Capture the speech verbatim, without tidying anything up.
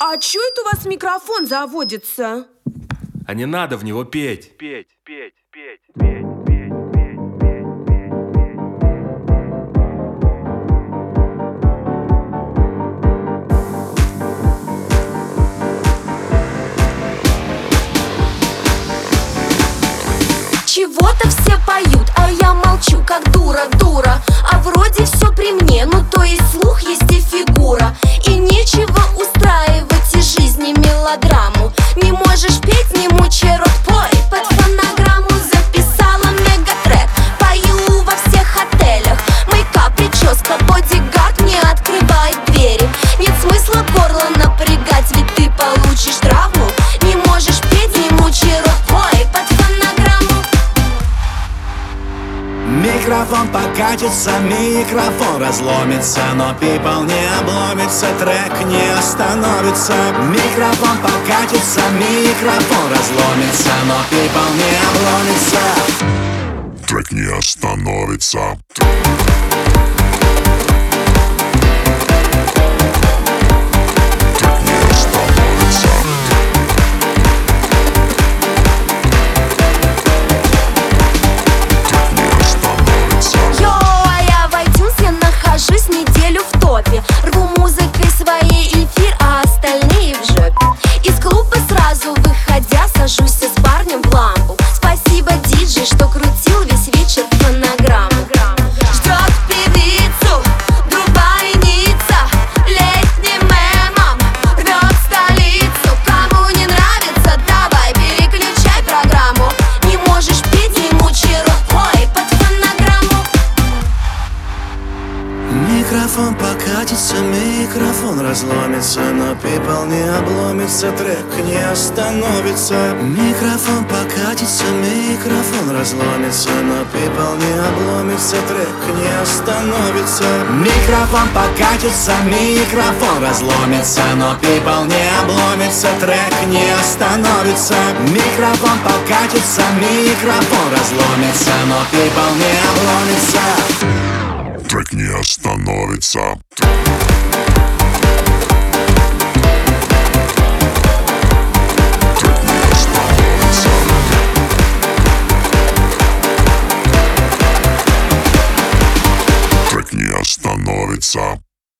А чё это у вас микрофон заводится? А не надо в него петь. Петь, петь, петь, петь, петь, петь, петь, Чего-то все поют, а я молчу, как дура, дура. А вроде все при мне, ну то есть слух, есть и фигура. И нечего устраивать из жизни мелодраму. Не можешь петь, не мучи рот, пой под фонограмму. Записала мегатрек, пою во всех отелях. Мейкап, прическа, бодигард не открывает двери. Нет смысла горло напрягать, ведь ты получишь травму. Не можешь петь, не мучи рот, пой под фонограмму. Микрофон покатится, микрофон разломится, но people не обломится, трек не остановится. Микрофон покатится, микрофон разломится, но people не обломится, трек не остановится. Рву музыкой своей эфир, а остальные в жопе. Из клуба сразу выходя, сажусь с парнем в ламбу. Спасибо, диджей, что крутил весь вечер фонограмму. Ждет певицу дубайница, летним мемом рвет столицу. Кому не нравится, давай переключай программу. Не можешь петь, не мучи рукой под фонограмму. Микрофон покатится, микрофон разломится, но people не обломится, трек не остановится. Микрофон покатится, микрофон разломится, но people не обломится, трек не остановится. Микрофон покатится, микрофон разломится, но people не обломится, трек не остановится. Микрофон покатится, микрофон разломится, но people не обломится, Трек не остановится.